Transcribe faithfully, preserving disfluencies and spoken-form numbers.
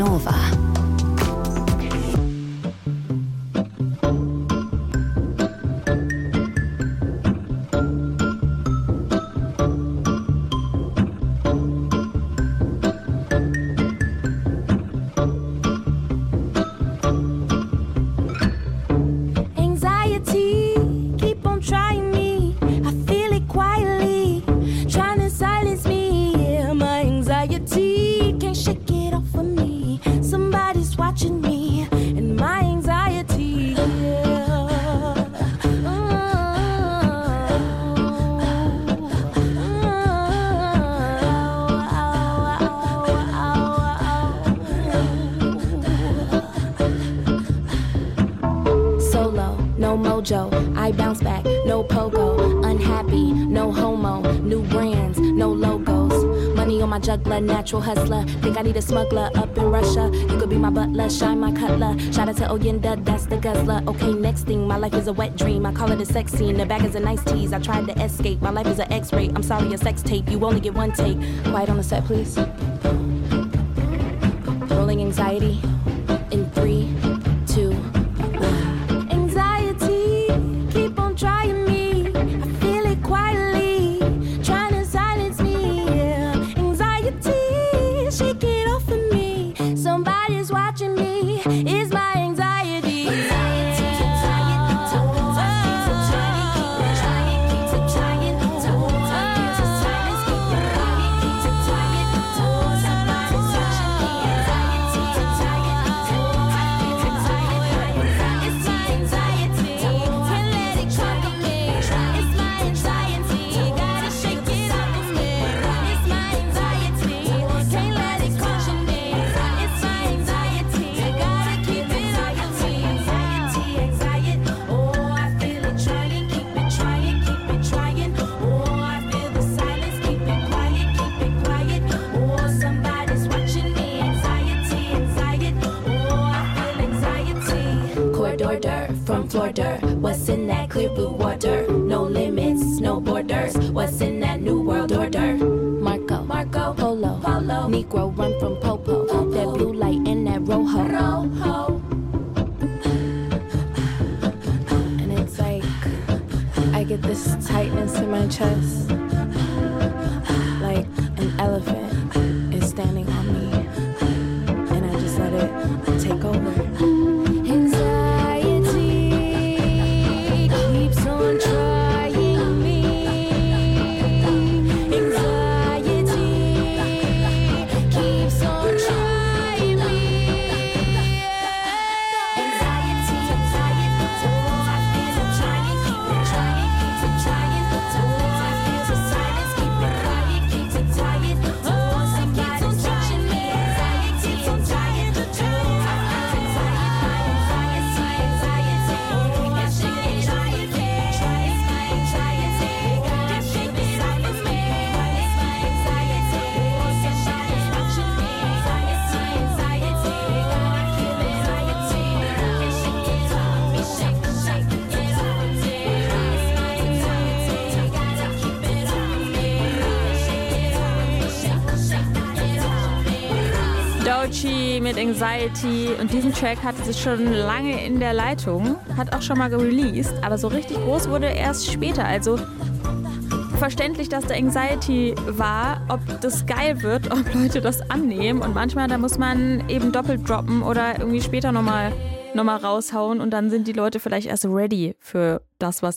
Nova. I bounce back, no pogo, unhappy, no homo, new brands, no logos, money on my juggler, natural hustler, think I need a smuggler up in Russia, you could be my butler, shine my cutler, shout out to Oyenda, that's the guzzler, okay next thing, my life is a wet dream, I call it a sex scene, the bag is a nice tease, I tried to escape, my life is an x-ray, I'm sorry a sex tape, you only get one take, quiet on the set please, rolling anxiety, in three, two, trying me, I feel it quietly, trying to silence me, yeah. Anxiety, shake it off of me, somebody's watching me, it's my anxiety. Anxiety, I'm trying, oh, I feel so trying, keep it trying, keep it trying, oh, I feel so silence, keep it trying, keep it trying, oh, somebody's watching me, anxiety, I'm trying, oh, I feel so tired, it's my anxiety, can't let it come. From Florida, what's in that clear blue water? No limits, no borders. What's in that new world order? Marco, Marco, Polo, Polo, Negro run from Popo. Popo. That blue light in that Rojo. Rojo. And it's like I get this tightness in my chest, like an elephant is standing on me, and I just let it take over. Mit Anxiety, und diesen Track hatte sie schon lange in der Leitung, hat auch schon mal gereleased, aber so richtig groß wurde er erst später, also verständlich, dass da Anxiety war, ob das geil wird, ob Leute das annehmen, und manchmal da muss man eben doppelt droppen oder irgendwie später nochmal noch mal raushauen, und dann sind die Leute vielleicht erst ready für das, was